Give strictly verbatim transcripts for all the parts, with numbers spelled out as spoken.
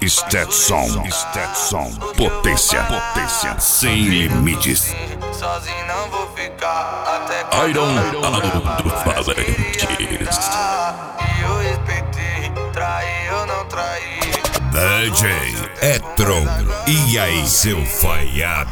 Stetson, Stetson, potência, potência, sem limites. Sozinho não vou ficar até Iron Alto-Falantes. E eu respeitei, traí ou não traí. D J Etron, e aí seu falhado?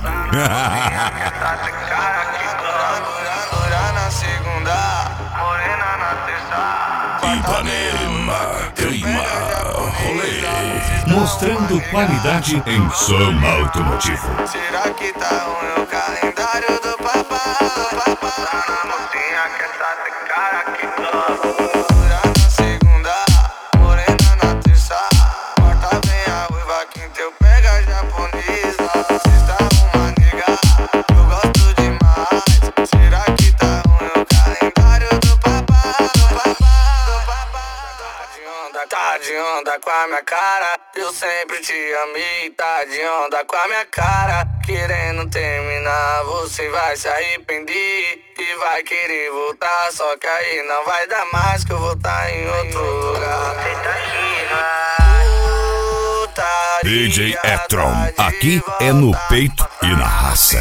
Loura na segunda, morena na terça. Ipanema, clima, rolê. Mostrando qualidade em som automotivo. Será que tá ruim o calendário do papai? Na mocinha que essa tem cara que gosta. Loura na segunda, morena na terça. Quarta vem a ruiva, quinta eu pego a japonesa. Sexta uma nega, eu gosto demais. Será que tá ruim o calendário do papai? Do papai, do papai. Tá de onda, tá de onda com a minha cara. Eu sempre te amei, tá de onda com a minha cara. Querendo terminar, você vai se arrepender e vai querer voltar, só que aí não vai dar mais, que eu vou tá em outro lugar. D J Etron, aqui é no peito e na raça.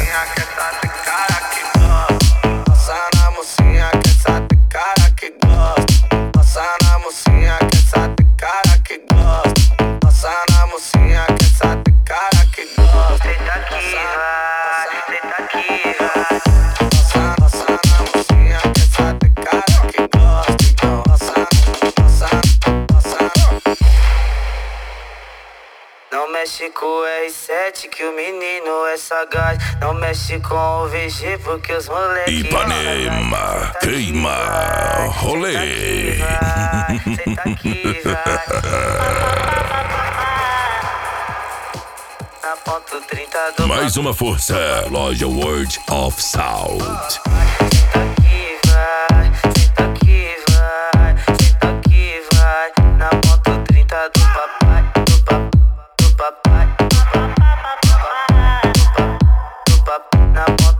Passa na mocinha que essa tem cara que gosta. Passa na mocinha que essa tem cara que gosta. Passa na mocinha que essa tem cara que gosta. Senta aqui, vai, senta aqui, vai. Passa, passa na mocinha que essa tem cara que gosta. Então passa, passa, passa. Não mexe com o R sete que o menino é sagaz. Não mexe com o V G porque os moleques Ipanema, clima, rolê. Senta aqui, vai. Na ponto trinta do Mais uma força, loja World of Sound. Senta aqui, vai. Senta aqui, vai. Senta aqui, vai. Na ponto trinta do papai. Do papai. Do papai. Do papai. Do papai. Do papai. Na ponto